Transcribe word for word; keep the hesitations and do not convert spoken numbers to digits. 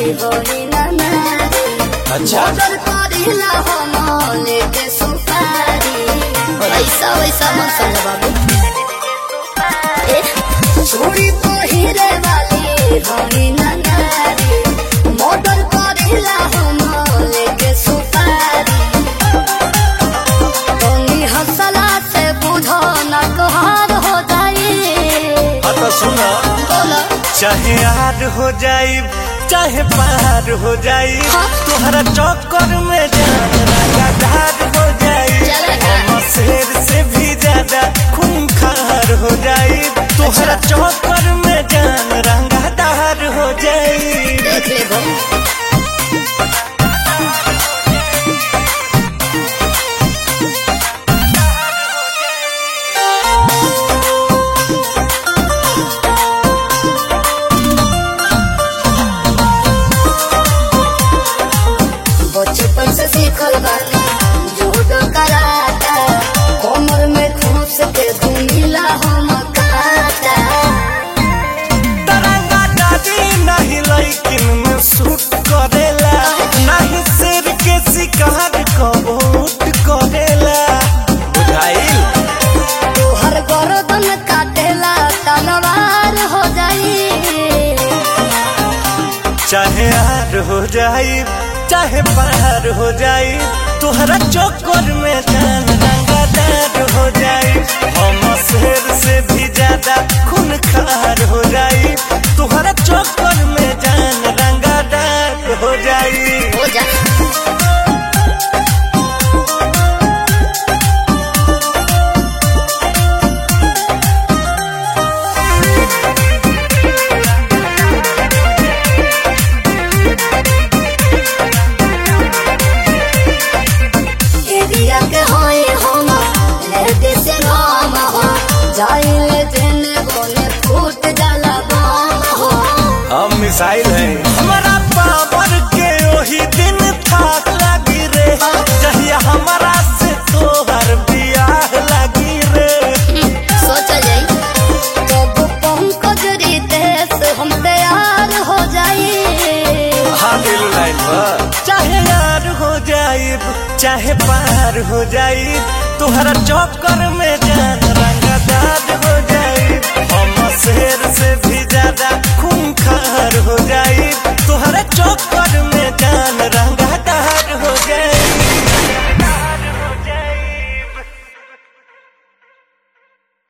होई ना नारी। अच्छा ऑर्डर करिला हम लेके सुपारी। ऐसा वैसा मत समझ बाबू। ए छोड़ी तो हीरे वाली होई ना नारी। ऑर्डर करिला हम लेके सुपारी। तोनी हंसला से बुझो ना तोहार हो जाई। तो सुना चाहे यार हो जाई चाहे पार हो जाई तुम्हारा चक्कर में जान लगातार हो जाई। हम शेर से भी ज्यादा खूंखार हो जाई तुम्हारा चक्कर में जान रंगदार हो जाई। देख ले भाई बचपन से सीखल बानी जूडो कराटा। कमर में खोस के घूमिला हम काटा। तरंगा दादी नहीं लेकिन में सूट करेला नहीं शेर के शिकार कबूत करेला बुझाइल। तोहर गर्दन काटेला तलवार हो जाई। चाहे यार हो जाई चाहे पार हो जाई तुहरा चक्कर में जान रंगदार हो जाई। हम शेर से भी ज्यादा खूंखार हो जाई तुहरा चक्कर में जान रंगदार हो जाई। हो जा के होए हम लेते से नाम हो जाइले जेने बोले फूट जाला बम हो। हम मिसाइल है हमारा पावर के वही दिन था लगी रे जहिया हमारा से तोहर बियाह लगी रे। सोच जाई जब पंकज रितेश हम तैयार हो जाई। हाँ दिल लाइन पर चाहे यार हो जाई चाहे पार हो जाई तुहरा चक्कर में जान रंगदार